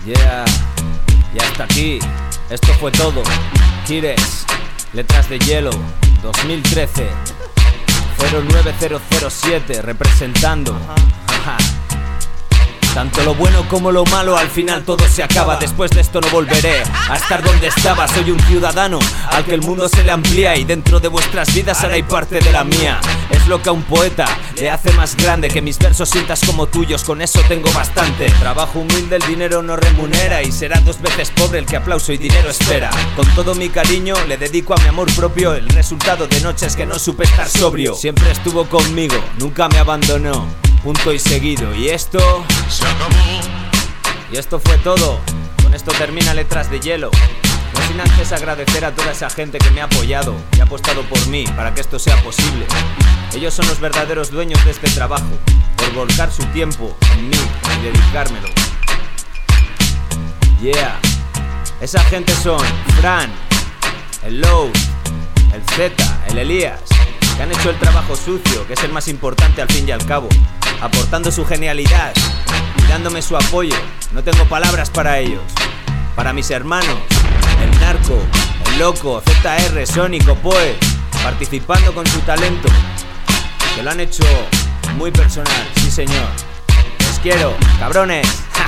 Yeah, y hasta aquí, esto fue todo. Kires, letras de hielo, 2013 09007, representando. Tanto lo bueno como lo malo, al final todo se acaba. Después de esto no volveré a estar donde estaba. Soy un ciudadano al que el mundo se le amplía, y dentro de vuestras vidas ahora hay parte de la mía. Es lo que a un poeta le hace más grande, que mis versos sientas como tuyos, con eso tengo bastante. Trabajo humilde, el dinero no remunera, y será 2 veces pobre el que aplauso y dinero espera. Con todo mi cariño le dedico a mi amor propio, el resultado de noches que no supe estar sobrio. Siempre estuvo conmigo, nunca me abandonó, punto y seguido. Y esto se acabó. Y esto fue todo. Con esto termina Letras de Hielo. No sin antes agradecer a toda esa gente que me ha apoyado y ha apostado por mí para que esto sea posible. Ellos son los verdaderos dueños de este trabajo, por volcar su tiempo en mí y dedicármelo. Yeah. Esa gente son Fran, el Low, el Z, el Elías, que han hecho el trabajo sucio, que es el más importante al fin y al cabo, aportando su genialidad y dándome su apoyo. No tengo palabras para ellos. Para mis hermanos, el Narco, el Loco, ZR, Sónico, Poe, participando con su talento, que lo han hecho muy personal, sí señor. Les quiero, cabrones.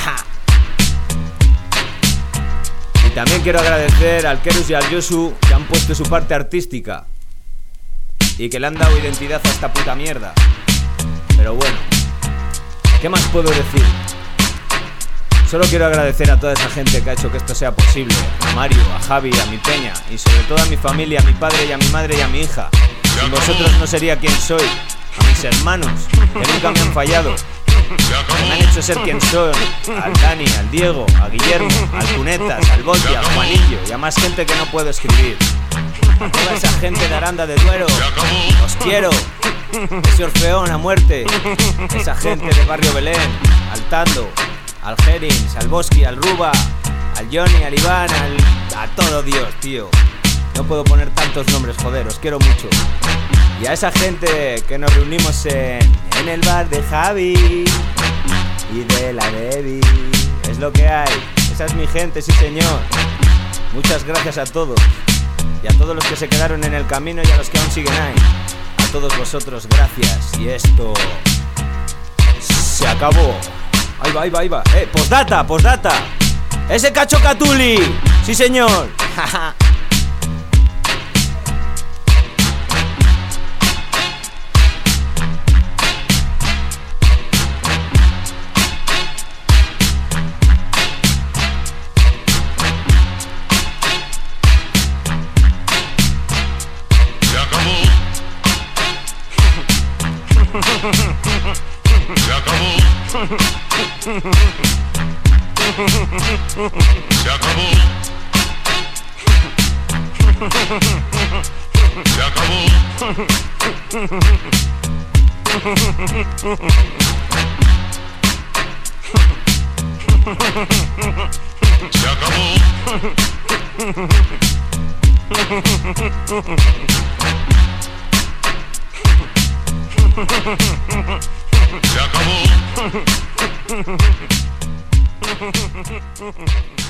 Y también quiero agradecer al Kerus y al Yosu, que han puesto su parte artística y que le han dado identidad a esta puta mierda. Pero bueno, ¿qué más puedo decir? Solo quiero agradecer a toda esa gente que ha hecho que esto sea posible. A Mario, a Javi, a mi peña, y sobre todo a mi familia, a mi padre y a mi madre y a mi hija. Sin vosotros no sería quien soy. A mis hermanos, que nunca me han fallado, que me han hecho ser quien soy. Al Dani, al Diego, a Guillermo, al Cunetas, al Botti, al Juanillo y a más gente que no puedo escribir. A toda esa gente de Aranda de Duero, os quiero. Ese Orfeón a muerte. Esa gente del barrio Belén, al Tando, al Gerins, al Bosqui, al Ruba, al Johnny, al Iván, a todo Dios, tío. No puedo poner tantos nombres, joder, os quiero mucho. Y a esa gente que nos reunimos en el bar de Javi y de la Debbie. Es lo que hay, esa es mi gente, sí señor. Muchas gracias a todos. Y a todos los que se quedaron en el camino y a los que aún siguen ahí. A todos vosotros, gracias. Y esto se acabó. Ahí va, ahí va, ahí va. Postdata, postdata. Ese Cacho Catuli. Sí señor. Se acabó. Se acabó. Se acabó. Se acabó. Se acabó.